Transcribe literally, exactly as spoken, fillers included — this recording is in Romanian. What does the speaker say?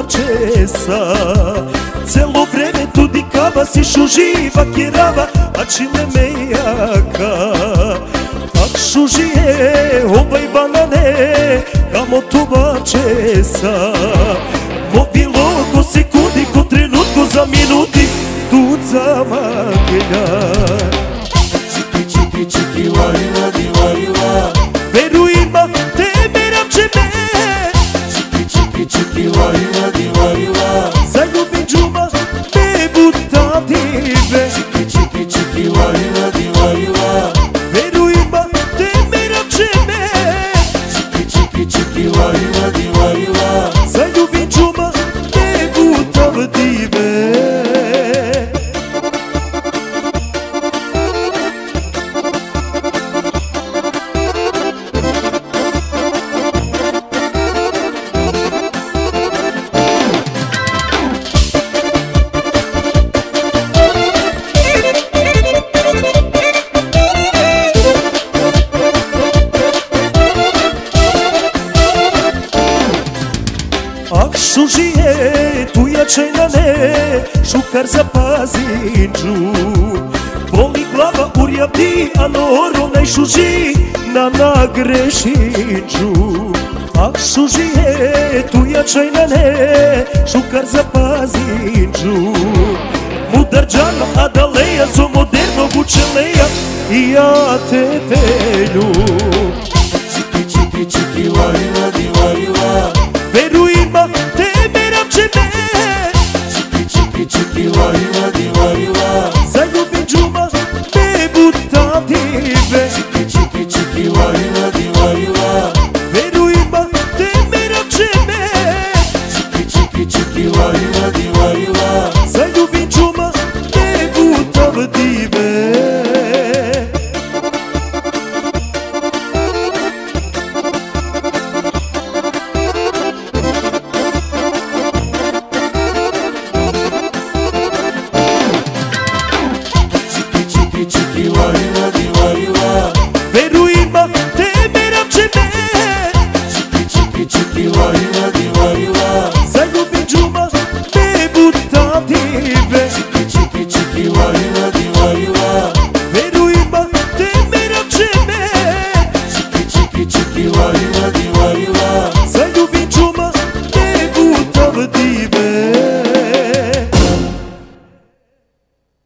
česa. Celo vreme tu dikava si šuživa kjerava, a čime me jaka. Ak šužije obaj banane, kamo tuba česa. Mobilo ko sekundi, ko trenutku za minuti, tu zamagelja. Čiki, čiki, čiki, varila, di varila. Veru ima tebe ravčeme. Čiki, čiki, čiki, varila, di varila. Zaljubim džuma, ne buta dive. Čiki, čiki, čiki, varila, di varila. Veru ima tebe ravčeme. Čiki, čiki, čiki, varila, di varila. Zaljubim džuma, ne buta dive. Ak šužije, tu jačaj na ne, šukar za pazinđu. Boli glava urjavdi, a noro najšuži na nagrešinđu. Ak šužije, tu jačaj na ne, šukar za pazinđu. Mudar džana, a daleja, zo modernog učeleja, i ja te velju.